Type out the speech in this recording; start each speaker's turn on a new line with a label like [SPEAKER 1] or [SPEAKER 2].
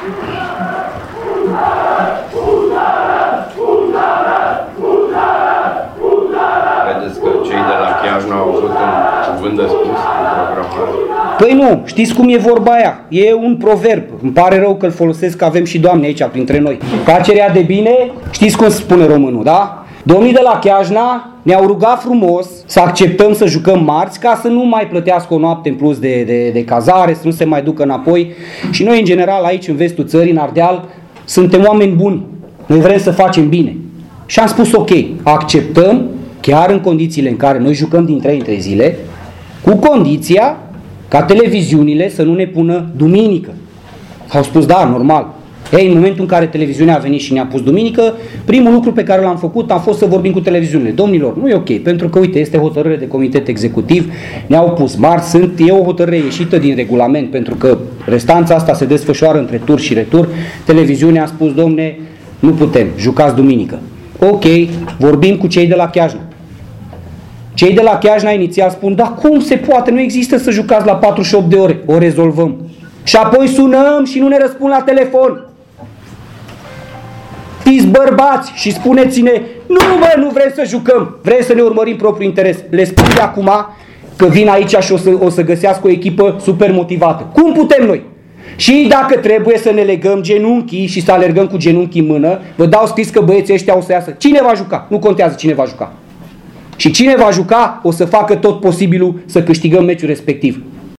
[SPEAKER 1] Credeți că cei de la Chiajna au avut un cuvânt de spus în programare?
[SPEAKER 2] Păi nu, știți cum e vorba aia? E un proverb. Îmi pare rău că îl folosesc, că avem și doamne aici printre noi. Facerea de bine, știți cum spune românul, da? Domnii de la Chiajna ne-au rugat frumos să acceptăm să jucăm marți ca să nu mai plătească o noapte în plus de cazare, să nu se mai ducă înapoi. Și noi, în general, aici, în vestul țării, în Ardeal, suntem oameni buni. Noi vrem să facem bine. Și am spus, ok, acceptăm, chiar în condițiile în care noi jucăm din 3 în 3 zile, cu condiția ca televiziunile să nu ne pună duminică. Au spus, da, normal. Ei, în momentul în care televiziunea a venit și ne-a pus duminică, primul lucru pe care l-am făcut a fost să vorbim cu televiziunile. Domnilor, nu e ok, pentru că, uite, este hotărâre de comitet executiv, ne-au pus marți, e o hotărâre ieșită din regulament, pentru că restanța asta se desfășoară între tur și retur. Televiziunea a spus, domne, nu putem, jucați duminică. Ok, vorbim cu cei de la Chiajna. Cei de la Chiajna inițial spun, da, cum se poate, nu există să jucați la 48 de ore, o rezolvăm. Și apoi sunăm și nu ne răspund la telefon. Fiți bărbați și spuneți-ne, nu vrem să jucăm, vrem să ne urmărim propriul interes. Le spun de acum că vin aici și o să găsească o echipă super motivată. Cum putem noi? Și dacă trebuie să ne legăm genunchii și să alergăm cu genunchii în mână, vă dau scris că băieții ăștia o să iasă. Cine va juca? Nu contează cine va juca. Și cine va juca o să facă tot posibilul să câștigăm meciul respectiv.